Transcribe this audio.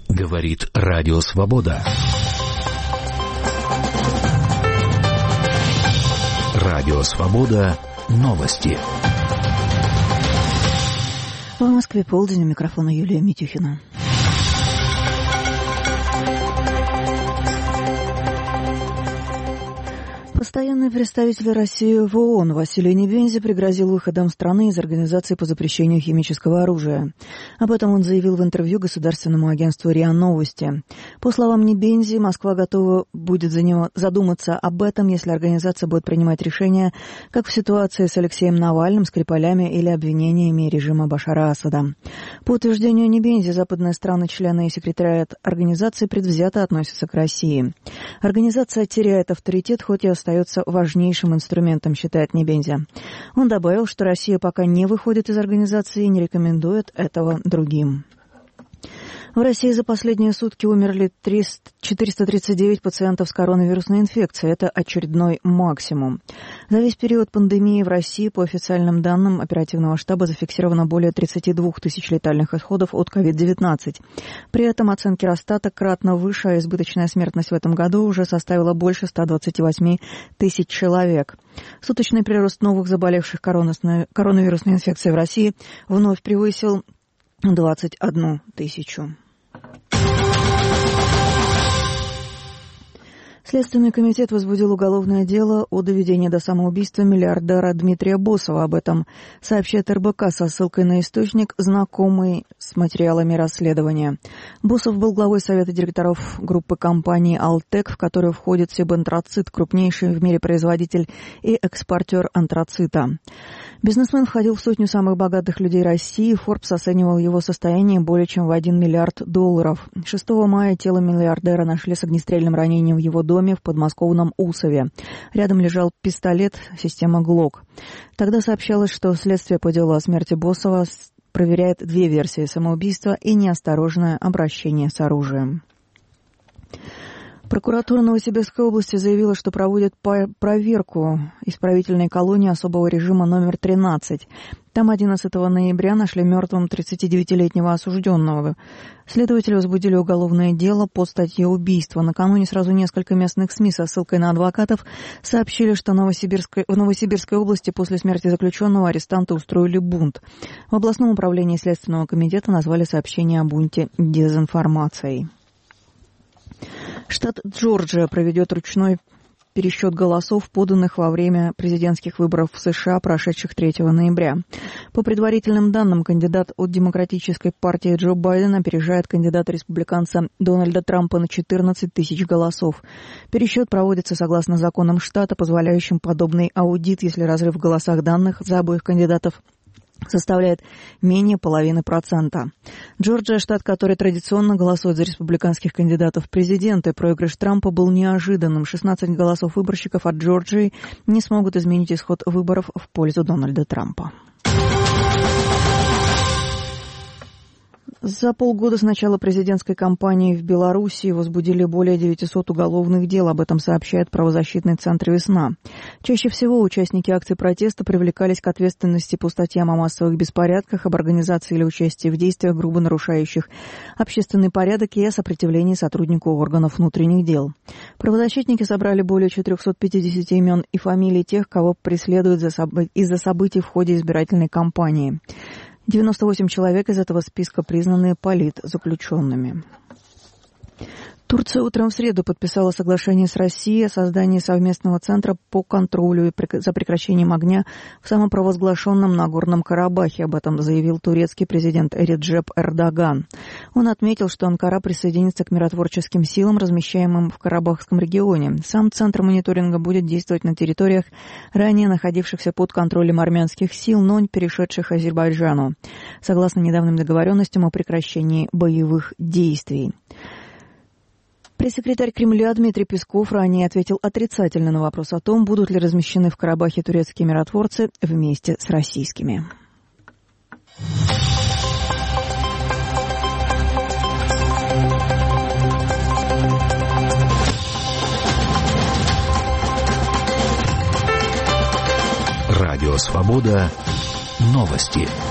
Говорит Радио Свобода. Радио Свобода. Новости. В Москве полдень, у микрофона Юлия Митюхина. Постоянный представитель России в ООН Василий Небензи пригрозил выходом страны из Организации по запрещению химического оружия. Об этом он заявил в интервью государственному агентству РИА Новости. По словам Небензи, Москва готова будет задуматься об этом, если организация будет принимать решения, как в ситуации с Алексеем Навальным, Скрипалями или обвинениями режима Башара Асада. По утверждению Небензи, западные страны, члены и секретариат организации предвзято относятся к России. Организация теряет авторитет, хоть и остается важнейшим инструментом, считает Небензи. Он добавил, что Россия пока не выходит из организации и не рекомендует этого другим. В России за последние сутки умерли 439 пациентов с коронавирусной инфекцией. Это очередной максимум. За весь период пандемии в России, по официальным данным оперативного штаба, зафиксировано более 32 тысяч летальных исходов от COVID-19. При этом оценки Росстата кратно выше, а избыточная смертность в этом году уже составила больше 128 тысяч человек. Суточный прирост новых заболевших коронавирусной инфекцией в России вновь превысил 21 тысячу. Следственный комитет возбудил уголовное дело о доведении до самоубийства миллиардера Дмитрия Босова. Об этом сообщает РБК со ссылкой на источник, знакомый с материалами расследования. Босов был главой совета директоров группы компании «Алтек», в которую входит Сибантрацит, крупнейший в мире производитель и экспортер антрацита. Бизнесмен входил в сотню самых богатых людей России. Forbes оценивал его состояние более чем в $1 миллиард. 6 мая тело миллиардера нашли с огнестрельным ранением в его доме в подмосковном Усове. Рядом лежал пистолет системы «Глок». Тогда сообщалось, что следствие по делу о смерти Босова проверяет две версии: самоубийства и неосторожное обращение с оружием. Прокуратура Новосибирской области заявила, что проводит проверку исправительной колонии особого режима номер 13. Там 11 ноября нашли мертвым 39-летнего осужденного. Следователи возбудили уголовное дело по статье «Убийство». Накануне сразу несколько местных СМИ со ссылкой на адвокатов сообщили, что в Новосибирской области после смерти заключенного арестанты устроили бунт. В областном управлении Следственного комитета назвали сообщение о бунте дезинформацией. Штат Джорджия проведет ручной пересчет голосов, поданных во время президентских выборов в США, прошедших 3 ноября. По предварительным данным, кандидат от Демократической партии Джо Байден опережает кандидата-республиканца Дональда Трампа на 14 тысяч голосов. Пересчет проводится согласно законам штата, позволяющим подобный аудит, если разрыв в голосах данных за обоих кандидатов составляет менее 0,5%. Джорджия – штат, который традиционно голосует за республиканских кандидатов в президенты. Проигрыш Трампа был неожиданным. 16 голосов выборщиков от Джорджии не смогут изменить исход выборов в пользу Дональда Трампа. За полгода с начала президентской кампании в Белоруссии возбудили более 900 уголовных дел. Об этом сообщает правозащитный центр «Весна». Чаще всего участники акций протеста привлекались к ответственности по статьям о массовых беспорядках, об организации или участии в действиях, грубо нарушающих общественный порядок, и о сопротивлении сотруднику органов внутренних дел. Правозащитники собрали более 450 имен и фамилий тех, кого преследуют из-за событий в ходе избирательной кампании. 98 человек из этого списка признаны политзаключенными. Турция утром в среду подписала соглашение с Россией о создании совместного центра по контролю за прекращением огня в самопровозглашенном Нагорном Карабахе. Об этом заявил турецкий президент Реджеп Эрдоган. Он отметил, что Анкара присоединится к миротворческим силам, размещаемым в Карабахском регионе. Сам центр мониторинга будет действовать на территориях, ранее находившихся под контролем армянских сил, но не перешедших Азербайджану, согласно недавним договоренностям о прекращении боевых действий. Пресс-секретарь Кремля Дмитрий Песков ранее ответил отрицательно на вопрос о том, будут ли размещены в Карабахе турецкие миротворцы вместе с российскими. Радио «Свобода». Новости.